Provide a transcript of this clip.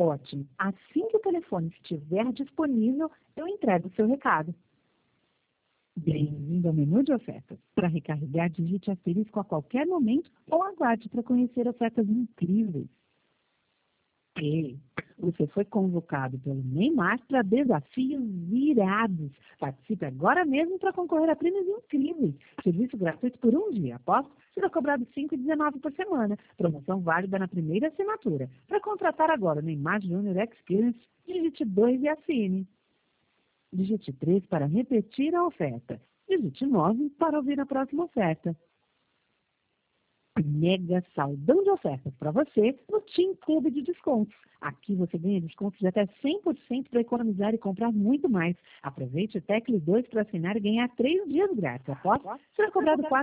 Ótimo. Assim que o telefone estiver disponível, eu entrego o seu recado. Bem-vindo ao menu de ofertas. Para recarregar, digite asterisco a qualquer momento ou aguarde para conhecer ofertas incríveis. Ei, você foi convocado pelo Neymar para desafios irados. Participe agora mesmo para concorrer a prêmios incríveis. Serviço gratuito por um dia. Após, será cobrado R$ 5,19 por semana. Promoção válida na primeira assinatura. Para contratar agora o Neymar Junior Experience, digite 2 e assine. Digite 3 para repetir a oferta. Digite 9 para ouvir a próxima oferta. Mega saldão de ofertas para você no Team Clube de Descontos. Aqui você ganha descontos de até 100% para economizar e comprar muito mais. Aproveite o Tecle 2 para assinar e ganhar 3 dias grátis. Após, será cobrado 4